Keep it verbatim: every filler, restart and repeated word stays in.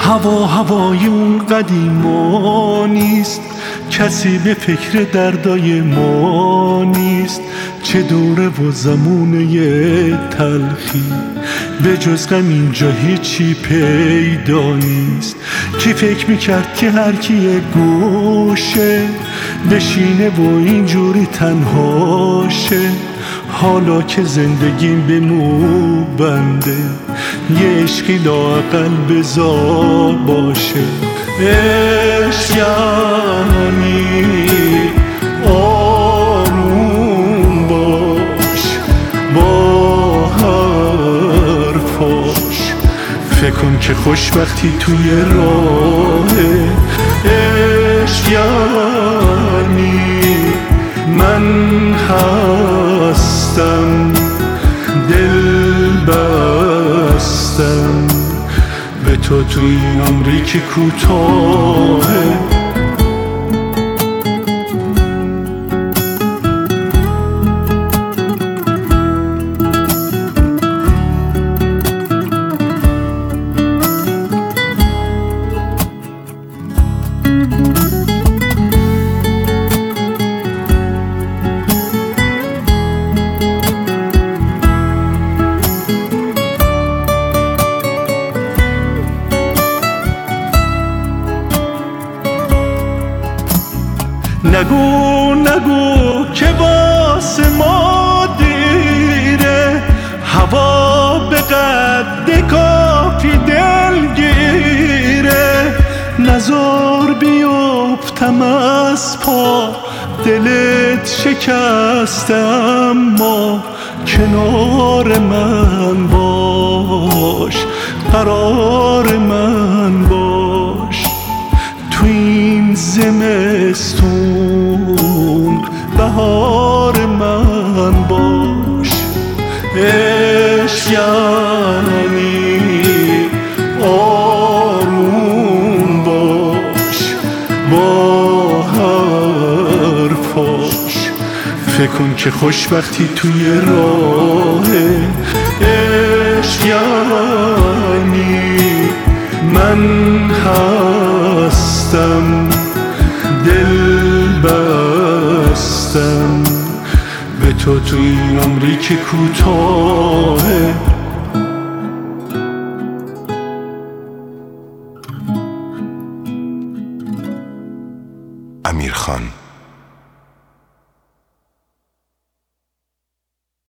هوا هوای اون قدیما نیست، کسی به فکر دردای ما نیست. چه دوره و زمونه تلخی، به جز غم اینجا هیچی پیدا نیست. کی فکر میکرد که هر کی یه گوشه بشینه و اینجوری تنهاشه. حالا که زندگیم به مو بنده، یه عشقی لااقل بذار باشه. عشق یعنی آروم باش با حرفاش، فکر کن که خوشبختی توی راهه. عشق یعنی من هستم، دل بستم به تو تو این عمری که کوتاهه. نگو نگو که واسه ما دیره، هوا به قد کافی دلگیره. نزار بیفتم از پا، دلت شکسته اما کنار من باش، قرار من باش. تو این زمستون بهار من باش. عشق یعنی آروم باش با حرفاش، فکر کن که خوشبختی توی راهه. عشق یعنی من هستم، دل بستم به تو تو این عمری که کوتاهه. امیرخان